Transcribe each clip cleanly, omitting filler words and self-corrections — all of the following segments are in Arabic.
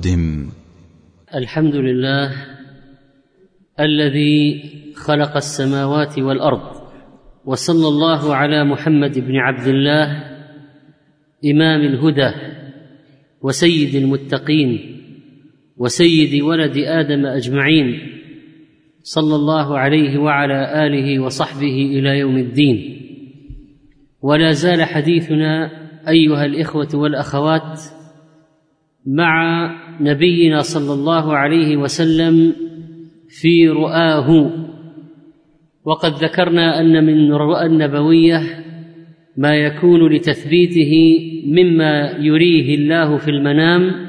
يقدم. الحمد لله الذي خلق السماوات والأرض، وصلى الله على محمد بن عبد الله إمام الهدى وسيد المتقين وسيد ولد آدم أجمعين، صلى الله عليه وعلى آله وصحبه إلى يوم الدين. ولا زال حديثنا أيها الإخوة والأخوات مع نبينا صلى الله عليه وسلم في رؤاه، وقد ذكرنا أن من الرؤى النبوية ما يكون لتثبيته مما يريه الله في المنام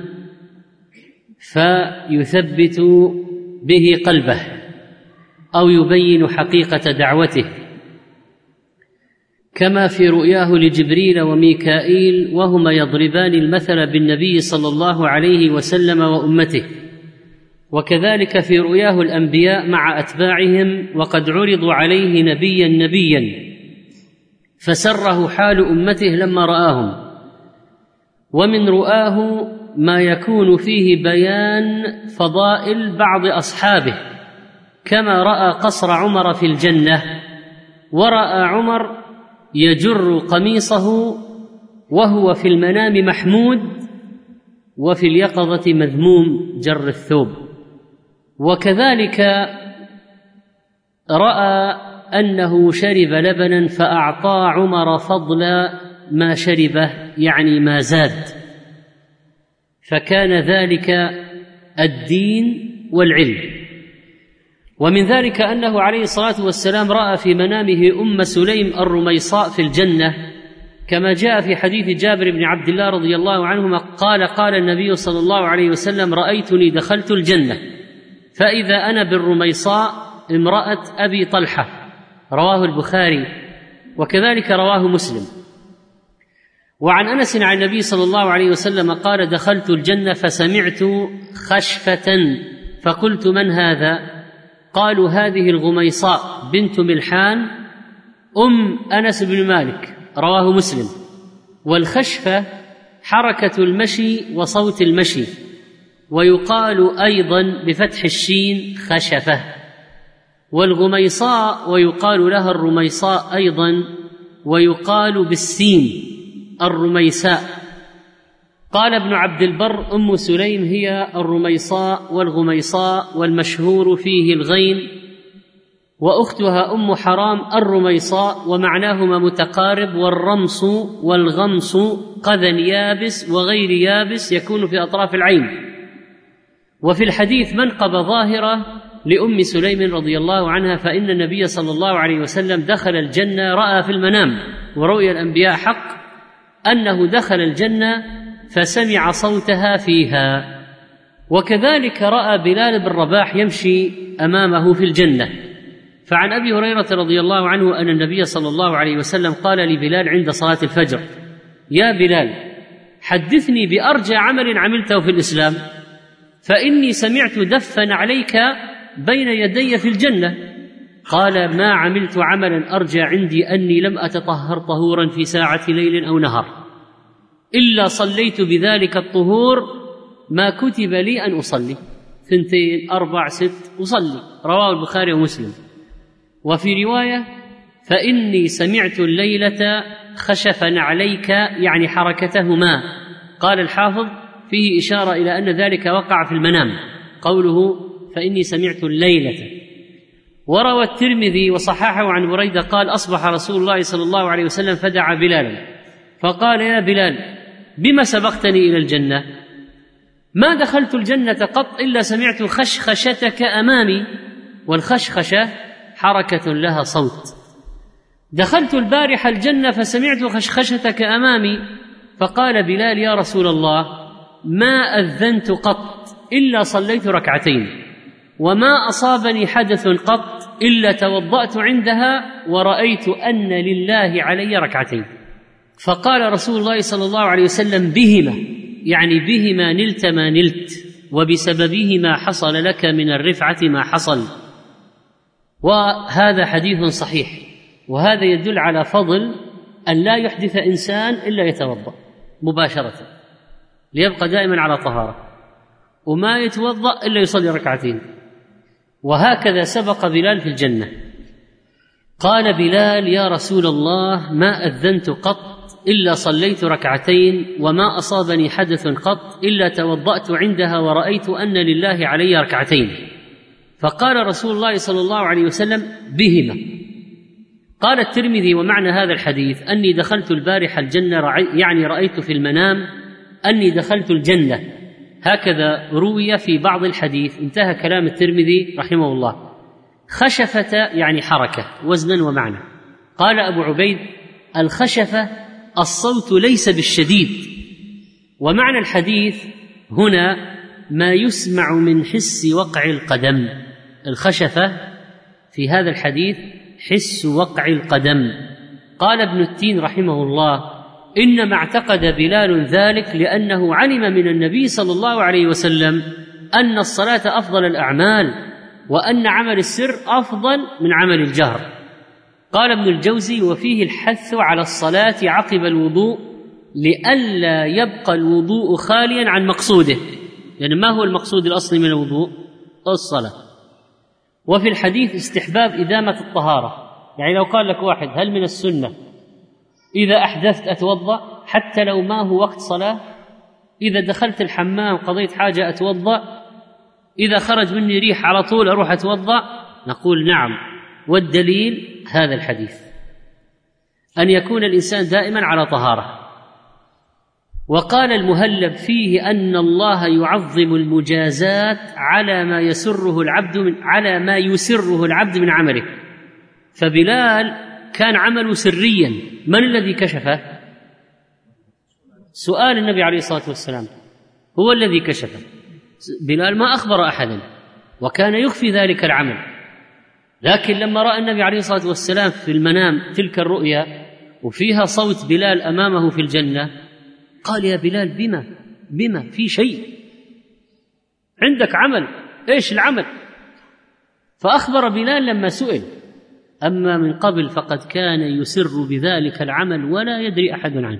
فيثبت به قلبه أو يبين حقيقة دعوته، كما في رؤياه لجبريل وميكائيل وهما يضربان المثل بالنبي صلى الله عليه وسلم وأمته، وكذلك في رؤياه الأنبياء مع أتباعهم وقد عرضوا عليه نبيا فسره حال أمته لما رآهم. ومن رؤاه ما يكون فيه بيان فضائل بعض أصحابه، كما رأى قصر عمر في الجنة، ورأى عمر يجر قميصه وهو في المنام محمود وفي اليقظة مذموم جر الثوب. وكذلك رأى أنه شرب لبنا فأعطى عمر فضل ما شربه، يعني ما زاد، فكان ذلك الدين والعلم. ومن ذلك أنه عليه الصلاة والسلام رأى في منامه أم سليم الرميصاء في الجنة، كما جاء في حديث جابر بن عبد الله رضي الله عنهما قال النبي صلى الله عليه وسلم: رأيتني دخلت الجنة فإذا أنا بالرميصاء امرأة أبي طلحة، رواه البخاري، وكذلك رواه مسلم. وعن أنس عن النبي صلى الله عليه وسلم قال: دخلت الجنة فسمعت خشفة فقلت: من هذا؟ قالوا: هذه الغميصاء بنت ملحان أم أنس بن مالك، رواه مسلم. والخشفة حركة المشي وصوت المشي، ويقال أيضا بفتح الشين خشفة. والغميصاء ويقال لها الرميصاء أيضا، ويقال بالسين الرميساء. قال ابن عبد البر: أم سليم هي الرميصاء والغميصاء، والمشهور فيه الغين، وأختها أم حرام الرميصاء، ومعناهما متقارب، والرمص والغمص قذى يابس وغير يابس يكون في أطراف العين. وفي الحديث منقبة ظاهرة لأم سليم رضي الله عنها، فإن النبي صلى الله عليه وسلم دخل الجنة، رأى في المنام ورؤيا الأنبياء حق أنه دخل الجنة فسمع صوتها فيها. وكذلك رأى بلال بن رباح يمشي أمامه في الجنة. فعن أبي هريرة رضي الله عنه أن النبي صلى الله عليه وسلم قال لبلال عند صلاة الفجر: يا بلال، حدثني بأرجى عمل عملته في الإسلام، فإني سمعت دفا عليك بين يدي في الجنة. قال: ما عملت عملا أرجى عندي أني لم أتطهر طهورا في ساعة ليل أو نهار إلا صليت بذلك الطهور ما كتب لي أن أصلي، 2 4 6 أصلي، رواه البخاري ومسلم. وفي رواية: فإني سمعت الليلة خشفا عليك، يعني حركتهما. قال الحافظ: فيه إشارة إلى أن ذلك وقع في المنام، قوله فإني سمعت الليلة. وروى الترمذي وصححه عن بريدة قال: أصبح رسول الله صلى الله عليه وسلم فدعا بلالا فقال: يا بلال، بما سبقتني إلى الجنة؟ ما دخلت الجنة قط إلا سمعت خشخشتك أمامي، والخشخشة حركة لها صوت. دخلت البارحة الجنة فسمعت خشخشتك أمامي. فقال بلال: يا رسول الله، ما أذنت قط إلا صليت 2 ركعتين، وما أصابني حدث قط إلا توضأت عندها ورأيت أن لله علي 2 ركعتين. فقال رسول الله صلى الله عليه وسلم: بهما، يعني بهما نلت ما نلت، وبسببهما حصل لك من الرفعة ما حصل. وهذا حديث صحيح، وهذا يدل على فضل أن لا يحدث إنسان إلا يتوضأ مباشرة ليبقى دائما على طهارة. وما يتوضأ إلا يصلي ركعتين. وهكذا سبق بلال في الجنة. قال بلال: يا رسول الله، ما أذنت قط إلا صليت ركعتين، وما أصابني حدث قط إلا توضأت عندها ورأيت أن لله علي ركعتين. فقال رسول الله صلى الله عليه وسلم: بهما. قال الترمذي: ومعنى هذا الحديث أني دخلت البارحة الجنة، يعني رأيت في المنام أني دخلت الجنة. هكذا روي في بعض الحديث. انتهى كلام الترمذي رحمه الله. خشفة يعني حركة، وزنا ومعنى. قال أبو عبيد: الخشفة الصوت ليس بالشديد. ومعنى الحديث هنا ما يسمع من حس وقع القدم. الخشفة في هذا الحديث حس وقع القدم. قال ابن التين رحمه الله: إنما اعتقد بلال ذلك لأنه علم من النبي صلى الله عليه وسلم أن الصلاة أفضل الأعمال، وأن عمل السر أفضل من عمل الجهر. قال ابن الجوزي: وفيه الحث على الصلاة عقب الوضوء لئلا يبقى الوضوء خاليا عن مقصوده. يعني ما هو المقصود الأصلي من الوضوء؟ الصلاة. وفي الحديث استحباب إدامة الطهارة. يعني لو قال لك واحد: هل من السنة إذا أحدثت أتوضأ حتى لو ما هو وقت صلاة؟ إذا دخلت الحمام قضيت حاجة أتوضأ؟ إذا خرج مني ريح على طول أروح أتوضأ؟ نقول نعم. والدليل هذا الحديث، أن يكون الإنسان دائما على طهارة. وقال المهلب فيه أن الله يعظم المجازات على ما يسره العبد من عمله. فبلال كان عمله سريا. من الذي كشفه؟ سؤال النبي عليه الصلاة والسلام هو الذي كشفه. بلال ما أخبر أحدا، وكان يخفي ذلك العمل. لكن لما رأى النبي عليه الصلاة والسلام في المنام تلك الرؤيا وفيها صوت بلال أمامه في الجنة، قال: يا بلال، بما في شيء، عندك عمل، إيش العمل؟ فأخبر بلال لما سئل. أما من قبل فقد كان يسر بذلك العمل ولا يدري أحد عنه.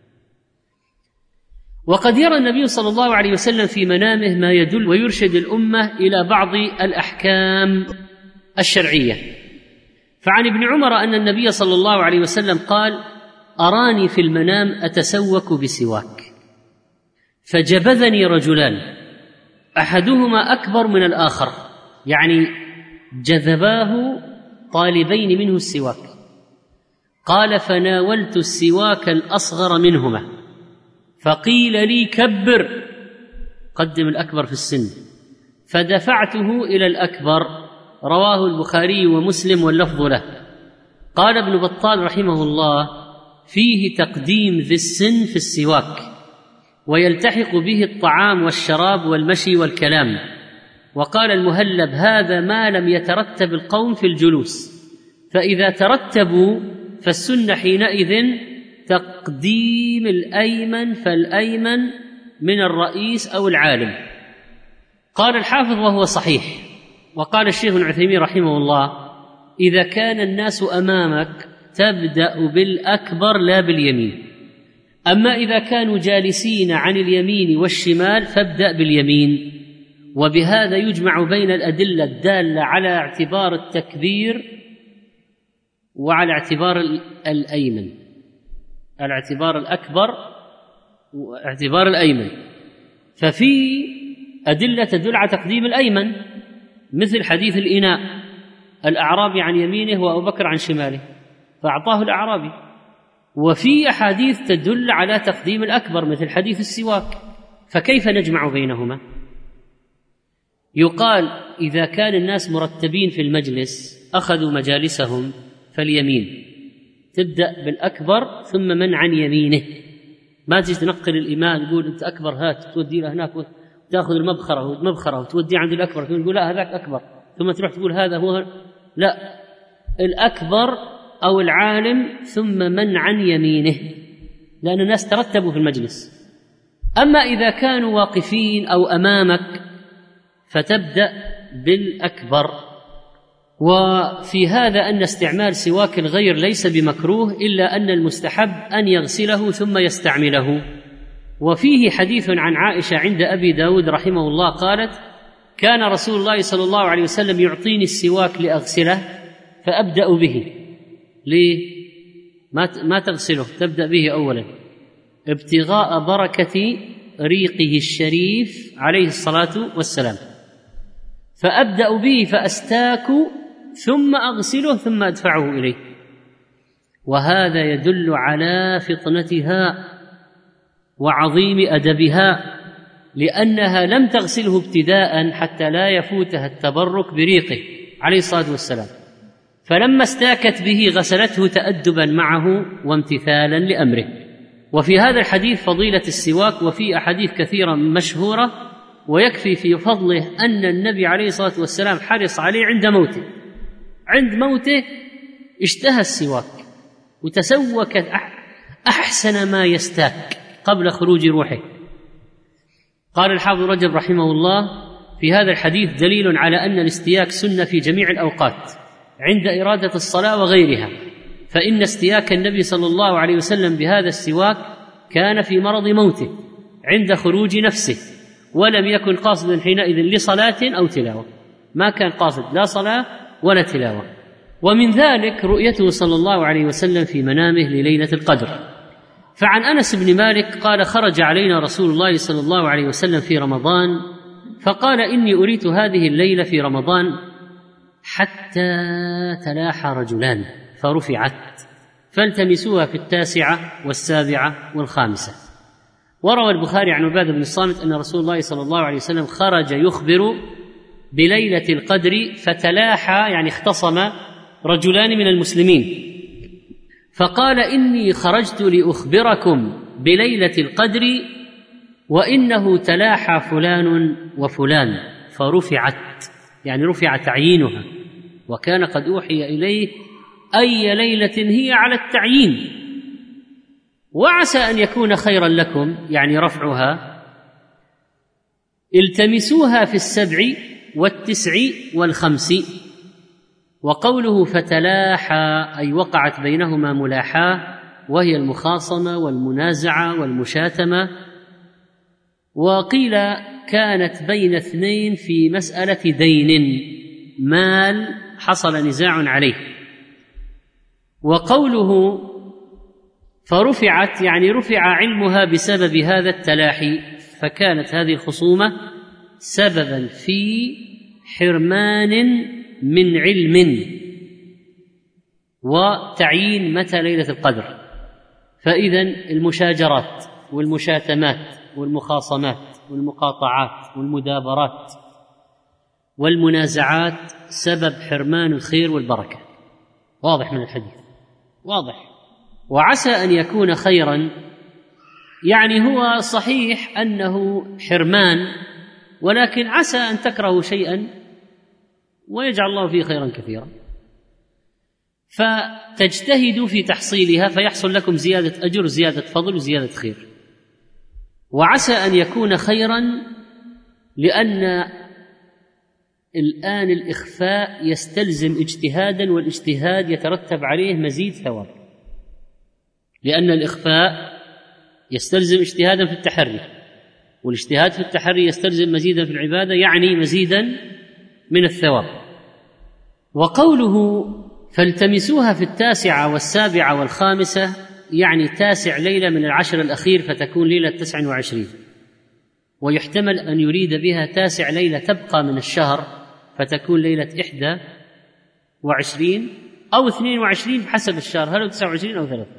وقد يرى النبي صلى الله عليه وسلم في منامه ما يدل ويرشد الأمة إلى بعض الأحكام الشرعية. فعن ابن عمر أن النبي صلى الله عليه وسلم قال: أراني في المنام أتسوك بسواك، فجبذني رجلان أحدهما أكبر من الآخر، يعني جذباه طالبين منه السواك. قال: فناولت السواك الأصغر منهما، فقيل لي: كبر، قدم الأكبر في السن، فدفعته إلى الأكبر. رواه البخاري ومسلم واللفظ له. قال ابن بطال رحمه الله: فيه تقديم ذي السن في السواك، ويلتحق به الطعام والشراب والمشي والكلام. وقال المهلب: هذا ما لم يترتب القوم في الجلوس، فإذا ترتبوا فالسنة حينئذ تقديم الأيمن فالأيمن من الرئيس أو العالم. قال الحافظ: وهو صحيح. وقال الشيخ ابن عثيمين رحمه الله: إذا كان الناس أمامك تبدأ بالأكبر لا باليمين، أما إذا كانوا جالسين عن اليمين والشمال فابدأ باليمين. وبهذا يجمع بين الأدلة الدالة على اعتبار التكبير وعلى اعتبار الأيمن، الاعتبار الأكبر واعتبار الأيمن. ففي أدلة تدل على تقديم الأيمن، مثل حديث الإناء، الأعرابي عن يمينه وأبو بكر عن شماله فأعطاه الأعرابي. وفي أحاديث تدل على تقديم الأكبر مثل حديث السواك. فكيف نجمع بينهما؟ يقال: إذا كان الناس مرتبين في المجلس أخذوا مجالسهم فاليمين، تبدأ بالأكبر ثم من عن يمينه. ما تجي تنقل الإمام تقول أنت أكبر هات تودي له هناك وتأخذ المبخرة وتودي عند الأكبر تقول لا هذاك أكبر، ثم تروح تقول هذا هو. لا، الأكبر أو العالم ثم من عن يمينه، لأن الناس ترتبوا في المجلس. أما إذا كانوا واقفين أو أمامك فتبدأ بالأكبر. وفي هذا أن استعمال سواك الغير ليس بمكروه، إلا أن المستحب أن يغسله ثم يستعمله. وفيه حديث عن عائشة عند أبي داود رحمه الله قالت: كان رسول الله صلى الله عليه وسلم يعطيني السواك لأغسله فأبدأ به. ليه ما تغسله؟ تبدأ به أولا ابتغاء بركة ريقه الشريف عليه الصلاة والسلام، فأبدأ به فأستاك ثم أغسله ثم أدفعه إليه. وهذا يدل على فطنتها وعظيم أدبها، لأنها لم تغسله ابتداء حتى لا يفوتها التبرك بريقه عليه الصلاة والسلام، فلما استاكت به غسلته تأدبا معه وامتثالا لأمره. وفي هذا الحديث فضيلة السواك، وفي أحاديث كثيرة مشهورة، ويكفي في فضله أن النبي عليه الصلاة والسلام حرص عليه عند موته اشتهى السواك وتسوك أحسن ما يستاك قبل خروج روحه. قال الحافظ رجب رحمه الله: في هذا الحديث دليل على أن الاستياك سنة في جميع الأوقات عند إرادة الصلاة وغيرها، فإن استياك النبي صلى الله عليه وسلم بهذا السواك كان في مرض موته عند خروج نفسه، ولم يكن قاصدا حينئذ لصلاة أو تلاوة، ما كان قاصد لا صلاة ولا تلاوة. ومن ذلك رؤيته صلى الله عليه وسلم في منامه لليلة القدر. فعن أنس بن مالك قال: خرج علينا رسول الله صلى الله عليه وسلم في رمضان فقال: إني أريت هذه الليلة في رمضان حتى تلاحى رجلان فرفعت، فالتمسوها في 9 و7 و5. وروى البخاري عن عبادة بن الصامت أن رسول الله صلى الله عليه وسلم خرج يخبر بليلة القدر فتلاحى، يعني اختصم رجلان من المسلمين، فقال: إني خرجت لأخبركم بليلة القدر وإنه تلاحى فلان وفلان، فرفعت، يعني رفع تعيينها، وكان قد أوحي إليه أي ليلة هي على التعيين، وعسى أن يكون خيرا لكم، يعني رفعها، التمسوها في 7 و9 و5. وقوله فتلاحى أي وقعت بينهما ملاحاة، وهي المخاصمة والمنازعة والمشاتمة. وقيل كانت بين 2 في مسألة دين مال حصل نزاع عليه. وقوله فرفعت يعني رفع علمها بسبب هذا التلاحي، فكانت هذه الخصومة سببا في حرمان من علم وتعيين متى ليلة القدر. فإذا المشاجرات والمشاتمات والمخاصمات والمقاطعات والمدابرات والمنازعات سبب حرمان الخير والبركة، واضح من الحديث، واضح. وعسى أن يكون خيرا، يعني هو صحيح أنه حرمان، ولكن عسى أن تكرهوا شيئا ويجعل الله فيه خيرا كثيرا، فتجتهدوا في تحصيلها فيحصل لكم زيادة أجر، زيادة فضل وزيادة خير. وعسى أن يكون خيرا لأن الآن الإخفاء يستلزم اجتهادا، والاجتهاد يترتب عليه مزيد ثواب، لأن الإخفاء يستلزم اجتهادا في التحري، والاجتهاد في التحري يستلزم مزيدا في العبادة، يعني مزيدا من الثواب. وقوله فالتمسوها في 9 و7 و5، يعني 9 ليلة من 10 الأخير فتكون ليلة 29، ويحتمل أن يريد بها 9 ليلة تبقى من الشهر فتكون ليلة 21 أو 22 بحسب الشهر، هل 29 أو 30،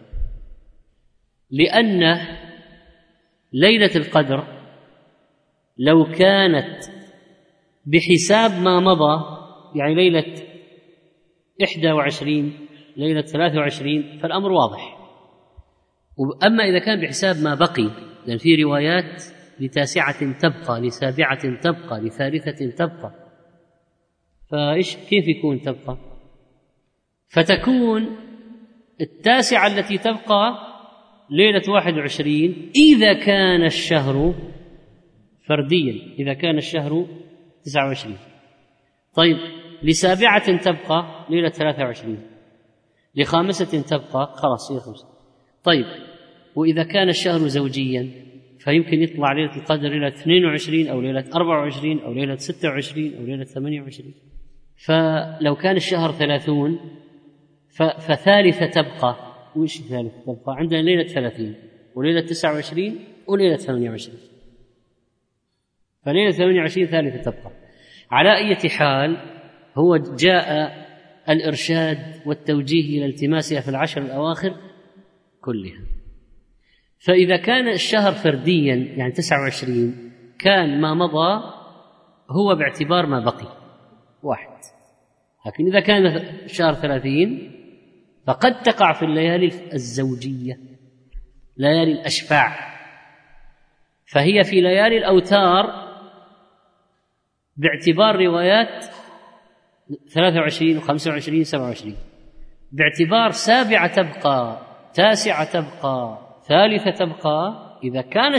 لأن ليلة القدر لو كانت بحساب ما مضى، يعني ليلة 21 ليلة 23، فالأمر واضح. أما إذا كان بحساب ما بقي، لأن في روايات ل9 تبقى، ل7 تبقى، ل3 تبقى، فإيش كيف يكون تبقى؟ فتكون 9 التي تبقى ليلة 21 إذا كان الشهر فرديا، إذا كان الشهر 29. طيب ل7 تبقى ليلة 23، ل5 تبقى خلاص هي 5. طيب وإذا كان الشهر زوجيا فيمكن يطلع ليلة القدر ليلة 22 أو ليلة 24 أو ليلة 26 أو ليلة 28. فلو كان الشهر 30 فثالثة تبقى. وش ثالثة تبقى؟ عندنا ليلة 30 وليلة 29 وليلة 28، فليلة 28 ثالثة تبقى. على أي حال هو جاء الإرشاد والتوجيه إلى التماسها في العشر الأواخر كلها. فإذا كان الشهر فرديا يعني 29 كان ما مضى هو باعتبار ما بقي واحد، لكن إذا كان الشهر 30 فقد تقع في الليالي الزوجية، ليالي الأشفاع، فهي في ليالي الأوتار باعتبار روايات 23 و25 27، باعتبار 7 تبقى 9 تبقى 3 تبقى. إذا كان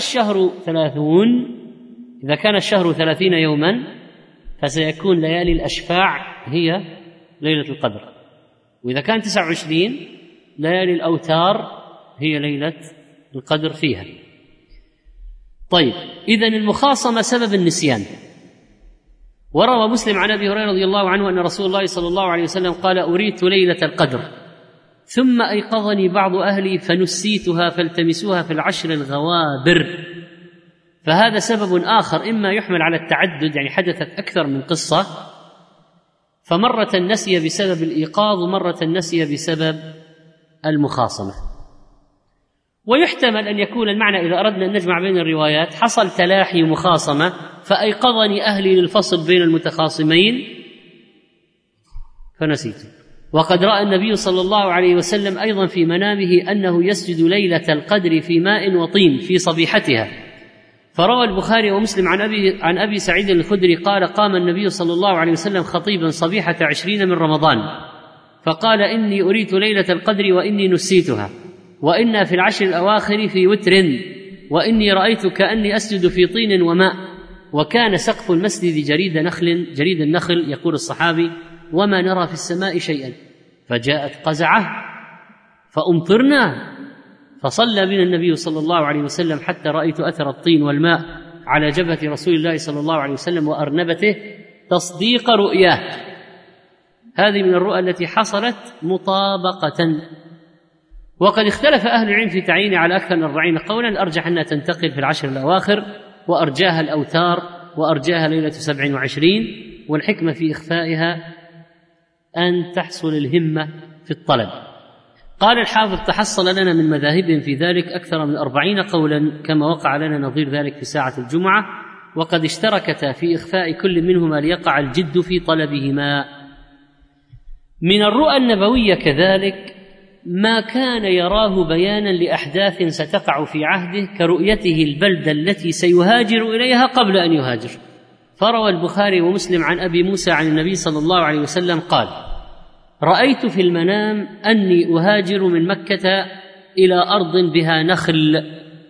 الشهر 30 يوما فسيكون ليالي الأشفاع هي ليلة القدر، وإذا كان 29 ليالي الأوتار هي ليلة القدر فيها. طيب، إذن المخاصمة سبب النسيان. وروى مسلم عن أبي هريرة رضي الله عنه أن رسول الله صلى الله عليه وسلم قال: أريت ليلة القدر ثم أيقظني بعض أهلي فنسيتها فالتمسوها في العشر الغوابر. فهذا سبب آخر، إما يحمل على التعدد، يعني حدثت أكثر من قصة، فمرة نسي بسبب الإيقاظ ومرة نسي بسبب المخاصمة. ويحتمل أن يكون المعنى إذا أردنا أن نجمع بين الروايات حصل تلاحي ومخاصمة فأيقظني أهلي للفصل بين المتخاصمين فنسيت. وقد رأى النبي صلى الله عليه وسلم أيضا في منامه أنه يسجد ليلة القدر في ماء وطين في صبيحتها. فروى البخاري ومسلم عن أبي سعيد الخدري قال: قام النبي صلى الله عليه وسلم خطيبا صبيحة 20 من رمضان فقال: إني أريت ليلة القدر وإني نسيتها، وإنا في العشر الأواخر في وتر، وإني رأيت كأني أسجد في طين وماء، وكان سقف المسجد جريد النخل. يقول الصحابي: وما نرى في السماء شيئا، فجاءت قزعة فأمطرنا، فصلى بنا النبي صلى الله عليه وسلم حتى رأيت أثر الطين والماء على جبهة رسول الله صلى الله عليه وسلم وأرنبته تصديق رؤياه. هذه من الرؤى التي حصلت مطابقة. وقد اختلف أهل العلم في تعيين على أكثر من 40 قولا، الأرجح أنها تنتقل في العشر الأواخر، وأرجاها الأوتار، وأرجاها ليلة 27، والحكمة في إخفائها أن تحصل الهمة في الطلب. قال الحافظ: تحصل لنا من مذاهبهم في ذلك أكثر من 40 قولا، كما وقع لنا نظير ذلك في ساعة الجمعة، وقد اشتركتا في إخفاء كل منهما ليقع الجد في طلبهما. من الرؤى النبوية كذلك ما كان يراه بيانا لأحداث ستقع في عهده، كرؤيته البلدة التي سيهاجر إليها قبل أن يهاجر. فروى البخاري ومسلم عن أبي موسى عن النبي صلى الله عليه وسلم قال: رأيت في المنام أني أهاجر من مكة إلى أرض بها نخل،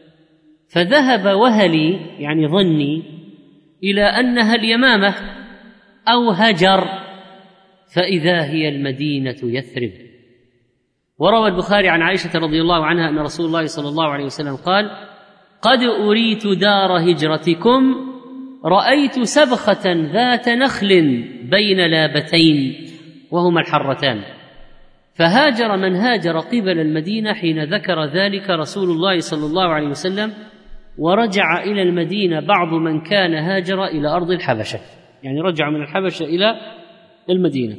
فذهب وهلي يعني ظني إلى أنها اليمامة أو هجر، فإذا هي المدينة يثرب. وروى البخاري عن عائشة رضي الله عنها أن رسول الله صلى الله عليه وسلم قال: قد أريت دار هجرتكم، رأيت سبخة ذات نخل بين لابتين وهما الحرتان، فهاجر من هاجر قبل المدينة حين ذكر ذلك رسول الله صلى الله عليه وسلم، ورجع إلى المدينة بعض من كان هاجر إلى أرض الحبشة، يعني رجع من الحبشة إلى المدينة.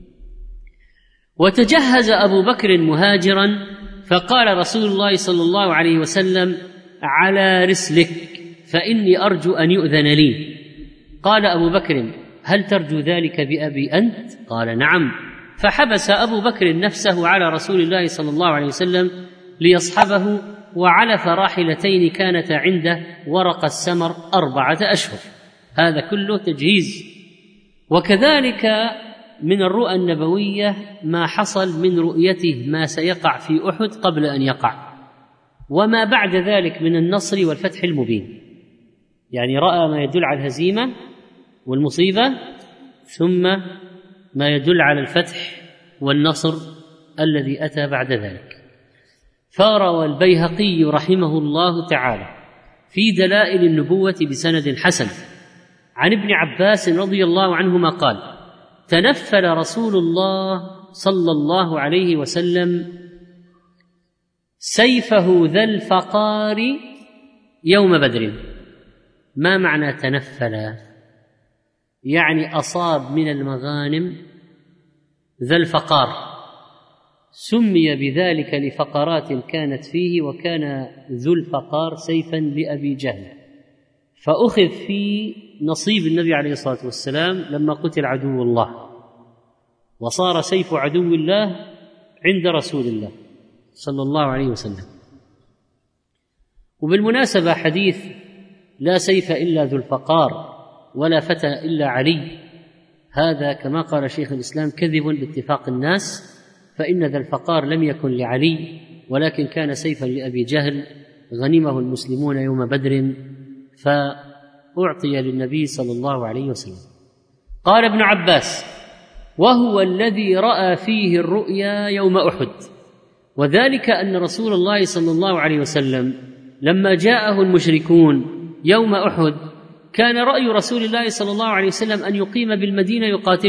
وتجهز أبو بكر مهاجرا، فقال رسول الله صلى الله عليه وسلم: على رسلك فإني أرجو أن يؤذن لي. قال أبو بكر: هل ترجو ذلك بأبي أنت؟ قال: نعم. فحبس أبو بكر نفسه على رسول الله صلى الله عليه وسلم ليصحبه، وعلف راحلتين كانت عنده ورق السمر 4 أشهر. هذا كله تجهيز. وكذلك من الرؤى النبوية ما حصل من رؤيته ما سيقع في أحد قبل أن يقع، وما بعد ذلك من النصر والفتح المبين، يعني رأى ما يدل على الهزيمة والمصيبة، ثم ما يدل على الفتح والنصر الذي أتى بعد ذلك. فروى البيهقي رحمه الله تعالى في دلائل النبوة بسند حسن عن ابن عباس رضي الله عنهما قال: تنفل رسول الله صلى الله عليه وسلم سيفه ذا الفقار يوم بدر. ما معنى تنفل؟ يعني أصاب من المغانم ذا الفقار، سمي بذلك لفقرات كانت فيه، وكان ذو الفقار سيفا لأبي جهل، فأخذ في نصيب النبي عليه الصلاة والسلام لما قتل عدو الله، وصار سيف عدو الله عند رسول الله صلى الله عليه وسلم. وبالمناسبة حديث لا سيف إلا ذو الفقار ولا فتى إلا علي، هذا كما قال شيخ الإسلام كذب باتفاق الناس، فإن ذا الفقار لم يكن لعلي ولكن كان سيفا لأبي جهل غنمه المسلمون يوم بدر فأعطي للنبي صلى الله عليه وسلم. قال ابن عباس: وهو الذي رأى فيه الرؤيا يوم أحد، وذلك أن رسول الله صلى الله عليه وسلم لما جاءه المشركون يوم أحد كان رأي رسول الله صلى الله عليه وسلم أن يقيم بالمدينة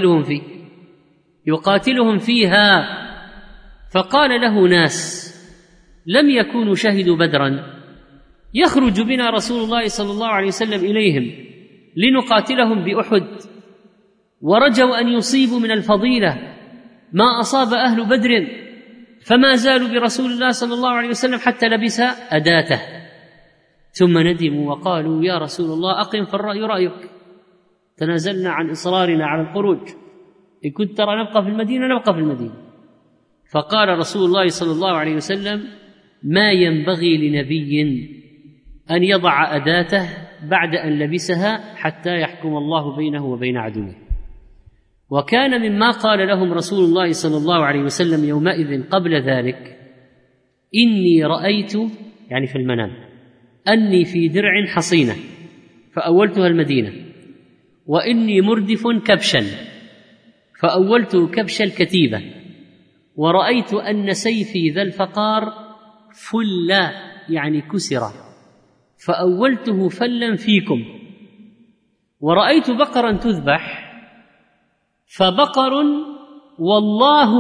يقاتلهم فيها، فقال له ناس لم يكونوا شهدوا بدرا يخرج بنا رسول الله صلى الله عليه وسلم إليهم لنقاتلهم بأحد، ورجوا أن يصيبوا من الفضيلة ما أصاب أهل بدر، فما زالوا برسول الله صلى الله عليه وسلم حتى لبس أداته، ثم ندموا وقالوا: يا رسول الله أقم فالرأي رأيك، تنازلنا عن إصرارنا على الخروج، إن كنت ترى نبقى في المدينة نبقى في المدينة. فقال رسول الله صلى الله عليه وسلم: ما ينبغي لنبي أن يضع أداته بعد أن لبسها حتى يحكم الله بينه وبين عدوه. وكان مما قال لهم رسول الله صلى الله عليه وسلم يومئذ قبل ذلك: إني رأيت، يعني في المنام، أني في درع حصينة فأولتها المدينة، وإني مردف كبشا فأولت كبش الكتيبة، ورأيت أن سيفي ذا الفقار فلا، يعني كسر، فأولته فلا فيكم، ورأيت بقرا تذبح فبقر والله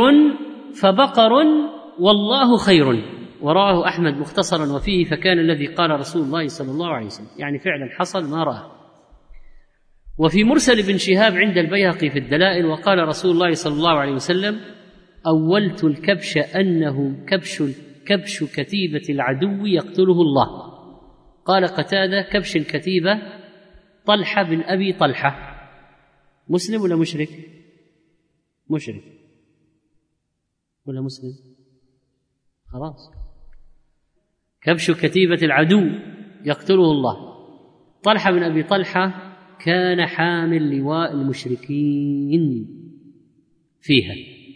خير، وراه أحمد مختصرا وفيه: فكان الذي قال رسول الله صلى الله عليه وسلم، يعني فعلا حصل ما رأى. وفي مرسل بن شهاب عند البيهقي في الدلائل: وقال رسول الله صلى الله عليه وسلم: أولت الكبش أنه كبش كتيبة العدو يقتله الله. قال قتادة: كبش الكتيبة طلحة بن أبي طلحة. مسلم ولا مشرك؟ مشرك ولا مسلم؟ خلاص، كبش كتيبة العدو يقتله الله. طلحة بن أبي طلحة كان حامل لواء المشركين فيها.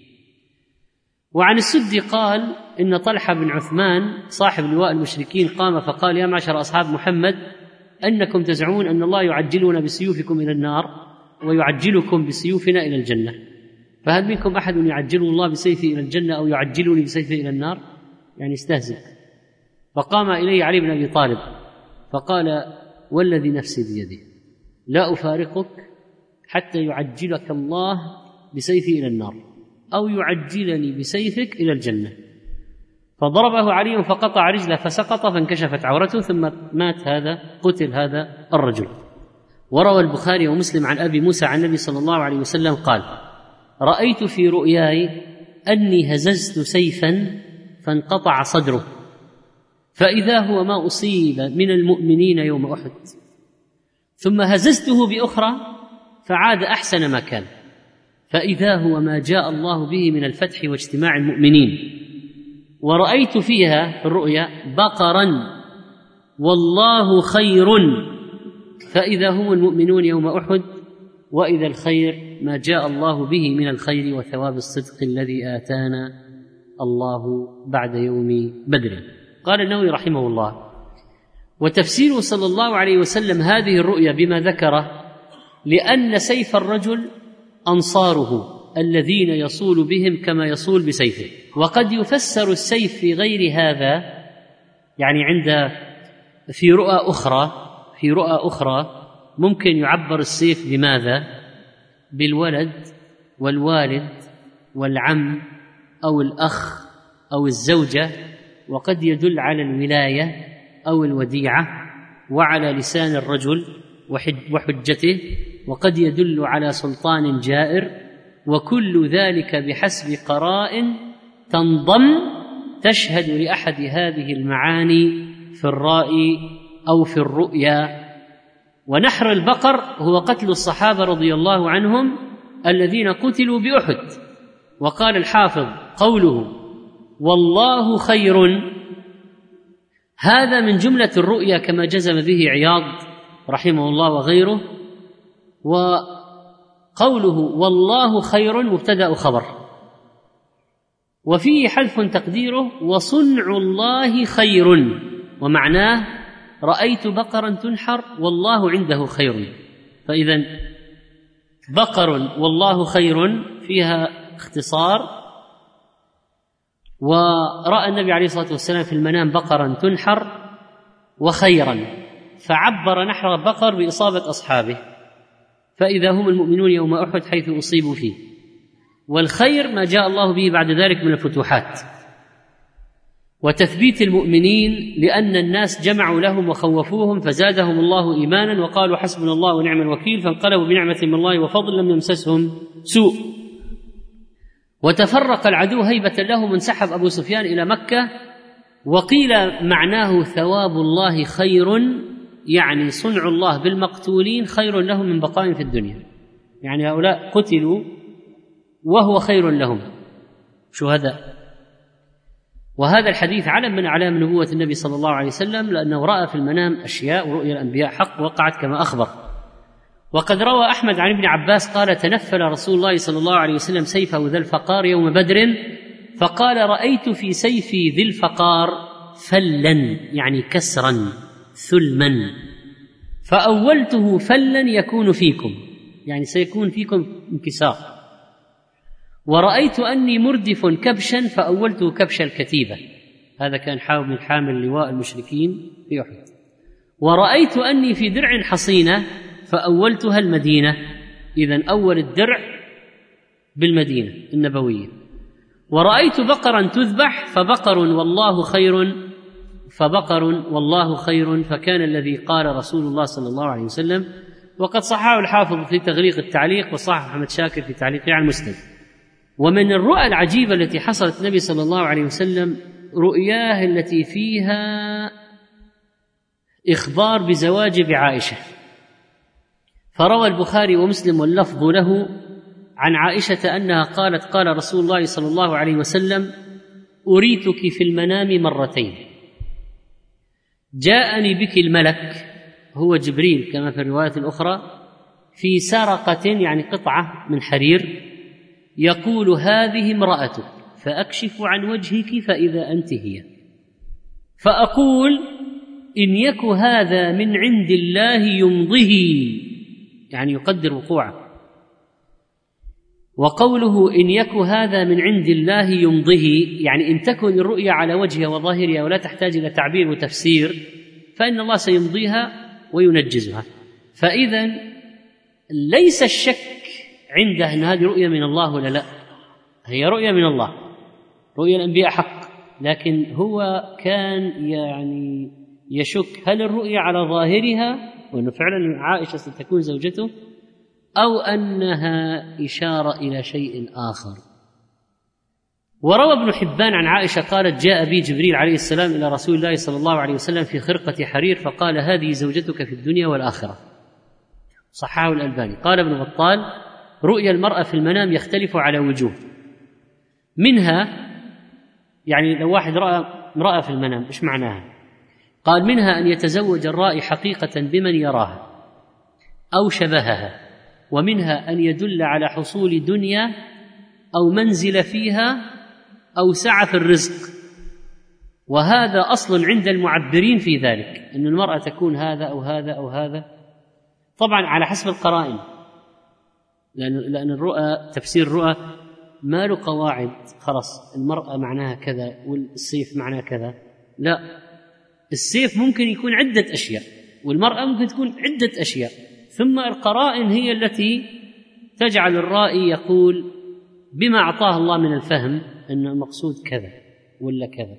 وعن السدي قال إن طلحة بن عثمان صاحب لواء المشركين قام فقال: يا معشر أصحاب محمد، أنكم تزعمون أن الله يعجلنا بسيوفكم إلى النار ويعجلكم بسيوفنا إلى الجنة، فهل منكم أحد يعجل الله بسيفه إلى الجنة أو يعجلني بسيفه إلى النار؟ يعني استهزئ. فقام إليه علي بن أبي طالب فقال: والذي نفسي بيده لا أفارقك حتى يعجلك الله بسيفه إلى النار أو يعجلني بسيفك إلى الجنة. فضربه علي فقطع رجله فسقط فانكشفت عورته، ثم قتل هذا الرجل. وروى البخاري ومسلم عن أبي موسى عن النبي صلى الله عليه وسلم قال: رأيت في رؤياي أني هززت سيفا فانقطع صدره، فإذا هو ما أصيب من المؤمنين يوم أحد، ثم هززته بأخرى فعاد أحسن ما كان، فإذا هو ما جاء الله به من الفتح واجتماع المؤمنين. ورأيت فيها في الرؤيا بقرا والله خير، فإذا هم المؤمنون يوم أحد، وإذا الخير ما جاء الله به من الخير وثواب الصدق الذي آتانا الله بعد يوم بدر. قال النووي رحمه الله: وتفسيره صلى الله عليه وسلم هذه الرؤيا بما ذكره لأن سيف الرجل أنصاره الذين يصول بهم كما يصول بسيفه. وقد يفسر السيف في غير هذا، يعني عند في رؤى أخرى ممكن يعبر السيف بماذا؟ بالولد والوالد والعم أو الأخ أو الزوجة، وقد يدل على الولاية أو الوديعة وعلى لسان الرجل وحجته، وقد يدل على سلطان جائر، وكل ذلك بحسب قرائن تنضم تشهد لأحد هذه المعاني في الرأي أو في الرؤيا. ونحر البقر هو قتل الصحابة رضي الله عنهم الذين قتلوا بأحد. وقال الحافظ قوله والله خير هذا من جملة الرؤيا كما جزم به عياض رحمه الله وغيره. وقوله والله خير مبتدأ خبر، وفيه حذف تقديره وصنع الله خير، ومعناه رأيت بقرا تنحر والله عنده خير. فإذا بقر والله خير فيها اختصار. ورأى النبي عليه الصلاة والسلام في المنام بقرا تنحر وخيرا، فعبر نحر البقر بإصابة أصحابه، فإذا هم المؤمنون يوم أحد حيث أصيبوا فيه. والخير ما جاء الله به بعد ذلك من الفتوحات وتثبيت المؤمنين، لأن الناس جمعوا لهم وخوفوهم فزادهم الله إيمانا وقالوا حسبنا الله ونعم الوكيل، فانقلبوا بنعمة من الله وفضل لم يمسسهم سوء. وتفرق العدو هيبة لهم وانسحب أبو سفيان إلى مكة. وقيل معناه ثواب الله خير، يعني صنع الله بالمقتولين خير لهم من بقاء في الدنيا، يعني هؤلاء قتلوا وهو خير لهم شهداء. وهذا الحديث علم من أعلام نبوة النبي صلى الله عليه وسلم، لأنه رأى في المنام أشياء، ورؤيا الأنبياء حق وقعت كما أخبر. وقد روى أحمد عن ابن عباس قال تنفل رسول الله صلى الله عليه وسلم سيفه ذا الفقار يوم بدر، فقال رأيت في سيفي ذي الفقار فلا، يعني كسرا ثلما، فأولته فلا يكون فيكم، يعني سيكون فيكم انكسار. ورأيت أني مردف كبشا فأولته كبش الكتيبة، هذا كان حاول من حامل لواء المشركين في أحد. ورأيت أني في درع حصينة فأولتها المدينة، إذن أول الدرع بالمدينة النبوية. ورأيت بقرا تذبح فبقر والله خير، فكان الذي قال رسول الله صلى الله عليه وسلم. وقد صححه الحافظ في تغليق التعليق، وصحح محمد شاكر في تعليقه على المسند. ومن الرؤى العجيبة التي حصلت النبي صلى الله عليه وسلم رؤياه التي فيها إخبار بزواج بعائشة. فروى البخاري ومسلم واللفظ له عن عائشة أنها قالت قال رسول الله صلى الله عليه وسلم أريتك في المنام مرتين، جاءني بك الملك هو جبريل كما في الرواية الأخرى في سرقة، يعني قطعة من حرير، يقول هذه امرأتك، فأكشف عن وجهك فإذا أنت هي، فأقول إن يك هذا من عند الله يمضه، يعني يقدر وقوعه. وقوله إن يك هذا من عند الله يمضه، يعني إن تكن الرؤيا على وجهها وظاهرها ولا تحتاج إلى تعبير وتفسير فإن الله سيمضيها وينجزها. فإذا ليس الشك عنده أن هذه رؤيا من الله ولا لا، هي رؤيا من الله، رؤيا الأنبياء حق، لكن هو كان يعني يشك هل الرؤيا على ظاهرها وأنه فعلا عائشة ستكون زوجته أو أنها إشارة إلى شيء آخر. وروى ابن حبان عن عائشة قالت جاء بي جبريل عليه السلام إلى رسول الله صلى الله عليه وسلم في خرقة حرير فقال هذه زوجتك في الدنيا والآخرة، صححه الألباني. قال ابن بطال رؤيا المرأة في المنام يختلف على وجوه، منها يعني لو واحد رأى امرأة في المنام إيش معناها؟ قال منها أن يتزوج الرائي حقيقة بمن يراها أو شبهها، ومنها أن يدل على حصول دنيا أو منزل فيها أو سعة في الرزق، وهذا أصل عند المعبرين في ذلك، أن المرأة تكون هذا أو هذا أو هذا، طبعا على حسب القرائن، لأن الرؤى تفسير الرؤى ما له قواعد خلاص المرأة معناها كذا والسيف معناه كذا، لا، السيف ممكن يكون عدة أشياء، والمرأة ممكن تكون عدة أشياء، ثم القرائن هي التي تجعل الرائي يقول بما أعطاه الله من الفهم أن المقصود كذا ولا كذا.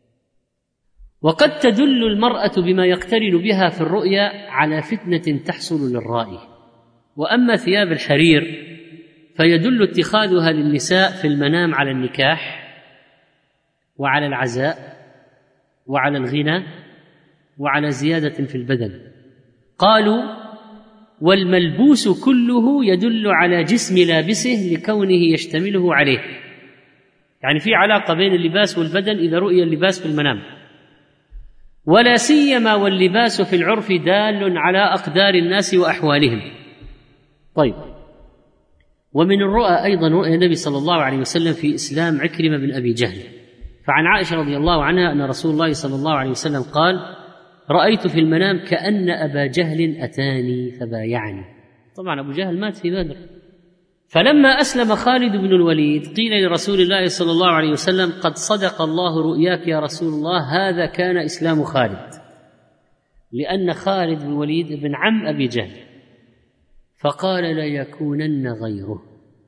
وقد تدل المرأة بما يقترن بها في الرؤيا على فتنة تحصل للرائي. وأما ثياب الحرير فيدل اتخاذها للنساء في المنام على النكاح وعلى العزاء وعلى الغنى وعلى زيادة في البدن. قالوا والملبوس كله يدل على جسم لابسه لكونه يشتمله عليه، يعني في علاقة بين اللباس والبدن إذا رؤي اللباس في المنام، ولا سيما واللباس في العرف دال على أقدار الناس وأحوالهم. طيب، ومن الرؤى أيضا رؤيا النبي صلى الله عليه وسلم في إسلام عكرمة بن أبي جهل. فعن عائشة رضي الله عنها أن رسول الله صلى الله عليه وسلم قال: رأيت في المنام كأن أبا جهل أتاني فبايعني. طبعا أبو جهل مات في بدر. فلما أسلم خالد بن الوليد قيل لرسول الله صلى الله عليه وسلم: قد صدق الله رؤياك يا رسول الله، هذا كان إسلام خالد، لأن خالد بن الوليد ابن عم أبي جهل. فقال: ليكونن غيره.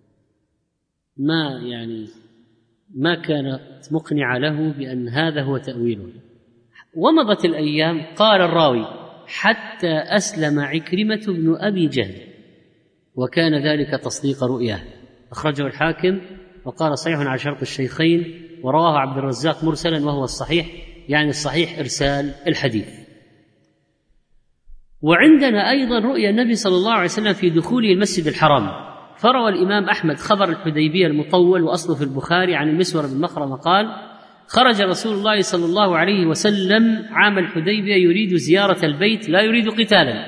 ما كانت مقنعة له بأن هذا هو تأويله. ومضت الأيام، قال الراوي: حتى أسلم عكرمة بن أبي جهل، وكان ذلك تصديق رؤياه. أخرجه الحاكم وقال صحيح على شرط الشيخين، ورواه عبد الرزاق مرسلا وهو الصحيح، يعني الصحيح إرسال الحديث. وعندنا أيضا رؤيا النبي صلى الله عليه وسلم في دخوله المسجد الحرام. فروى الإمام أحمد خبر الحديبية المطول وأصله في البخاري عن المسور بن مخرمة قال: خرج رسول الله صلى الله عليه وسلم عام الحديبية يريد زيارة البيت لا يريد قتالا،